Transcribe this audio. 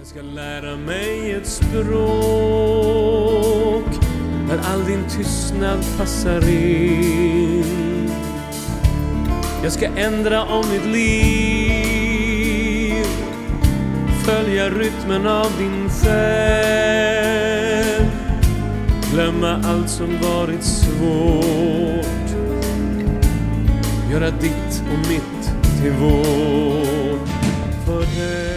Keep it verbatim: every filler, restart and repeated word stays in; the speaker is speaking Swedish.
Jag ska lära mig ett språk där all din tystnad passar in. Jag ska ändra om mitt liv, följa rytmen av din själ, glömma allt som varit svårt, göra ditt och mitt till vårt. För dig